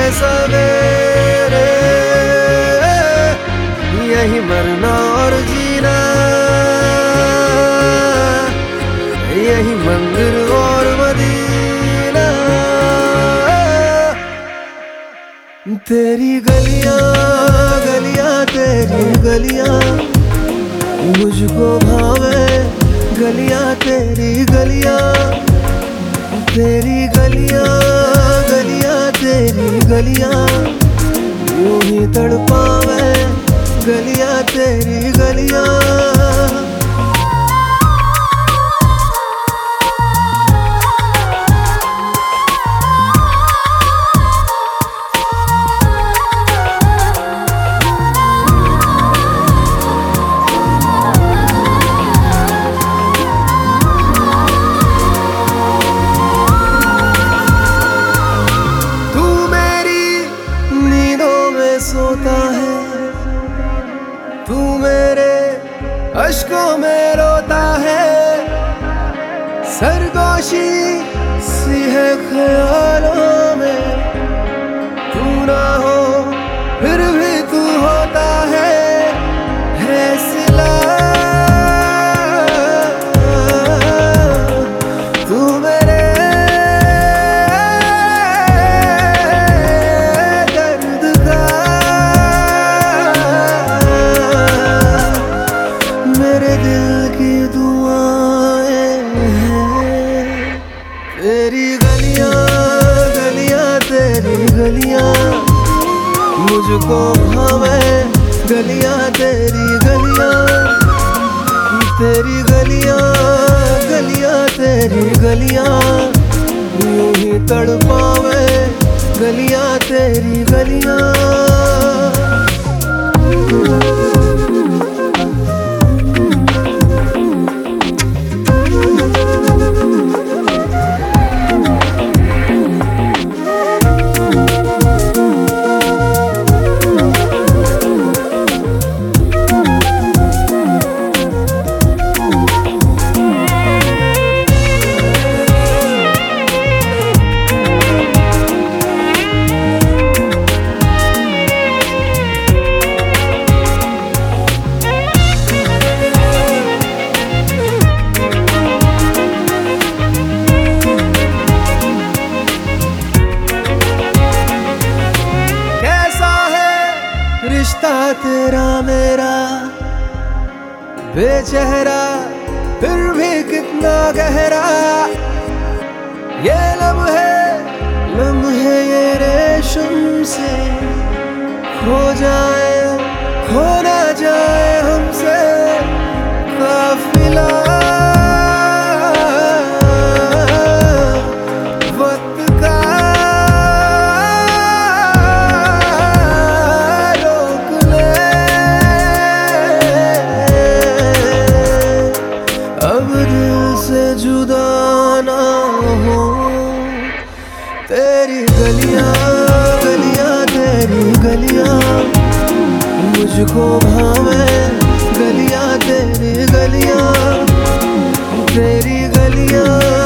सवेरे, यही मरना और जीना, यही मंदिर और मदीना। तेरी गलियां गलियां तेरी गलियां मुझको भावे, गलियां तेरी गलियां, तेरी गलियां गलियां तेरी गलियां यूं ही तड़पावे, गलियां तेरी गलियां। सोता है तू मेरे अश्कों में रोता है, सरगोशी सी है ख्यालों में, तू ना हो फिर भी तू होता है सिला। तू मेरे तेरी गलियां गलियां तेरी गलियां मुझको भावे, गलियां तेरी गलियां, तेरी गलियां गलियां तेरी गलियां यूं ही तड़पावे, गलियां तेरी गलियां। रिश्ता तेरा मेरा बेचेहरा फिर भी कितना गहरा, ये लम्हे ये रेशम से खो जाए, खो ना जाए हमसे काफिला। जुदा ना हो तेरी गलियां गलियां तेरी गलियां मुझको भावे, गलियां तेरी गलियां, तेरी गलियां